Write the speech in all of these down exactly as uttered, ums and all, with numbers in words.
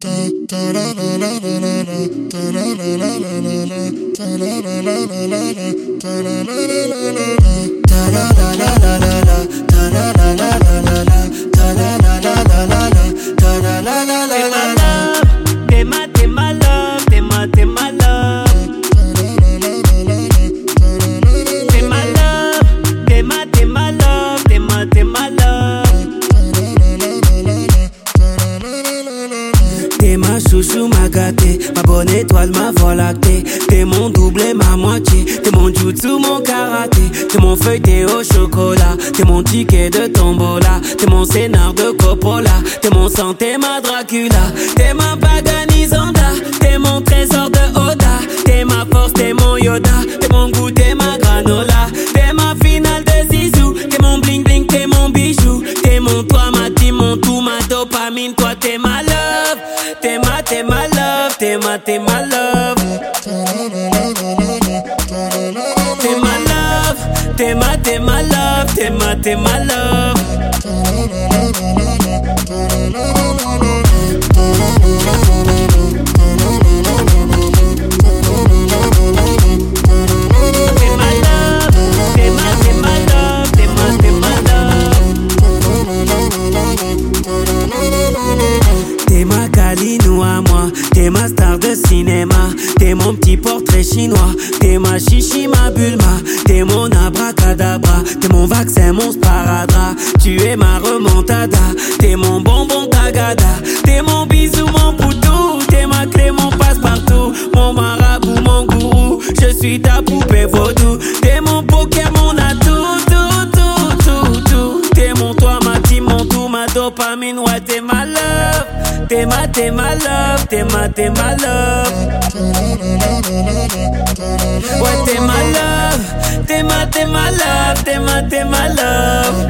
T'es ma, t'es ma love, t'es ma, t'es ma love. T'es ma love, t'es ma, t'es ma love, t'es ma, t'es ma love. T'es ma chouchou, ma gâtée, ma bonne étoile, ma voie lactée. T'es mon doublé, ma moitié. T'es mon jutsu, mon karaté. T'es mon feuilleté au chocolat. T'es mon ticket de tombola. T'es mon scénar de Coppola. T'es mon sang, t'es ma Dracula. T'es ma Paganisanda. T'es mon trésor de Oda. T'es ma force, t'es mon Yoda. T'es mon goût, t'es ma granola. T'es ma finale de Zizou. T'es mon bling bling, t'es mon bijou. T'es mon toi, ma team, mon tout, ma dopamine. Toi, t'es ma love. T'es ma, t'es ma love. T'es ma, t'es ma love. T'es ma love. T'es ma, t'es ma love. T'es ma, t'es ma love. T'es ma Kalinou à moi, t'es ma star de cinéma, t'es mon petit portrait chinois, t'es ma chichi, ma bulma, t'es mon abracadabra, t'es mon vaccin, mon sparadrap, tu es ma remontada, t'es mon bonbon tagada, t'es mon bisou, mon poutou, t'es ma clé, mon passe-partout, mon marabout, mon gourou, je suis ta poupée vaudou, t'es mon poker, mon atout, tout, tout, tout, tout, t'es mon toi, ma team, mon tout, ma dopamine, ouais, t'es ma love. T'es ma, t'es ma love, t'es ma, t'es ma love. Ouais, t'es ma love, t'es ma, t'es ma love, t'es ma, t'es ma love.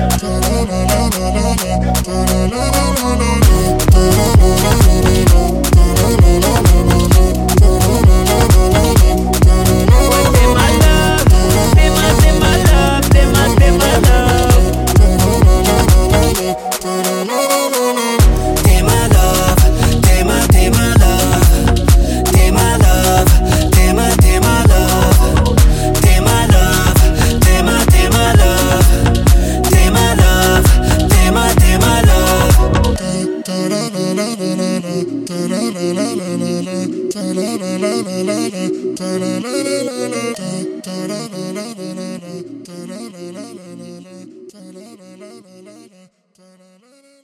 Ouais, t'es ma love, t'es ma, t'es ma love, t'es ma, t'es ma love. T'es ma love, t'es ma, t'es ma love. T'es ma love, t'es ma, t'es ma love. T'es ma love, t'es ma, t'es ma love. T'es ma love, t'es ma, t'es ma love. Ta-da-da-da-da-da-da.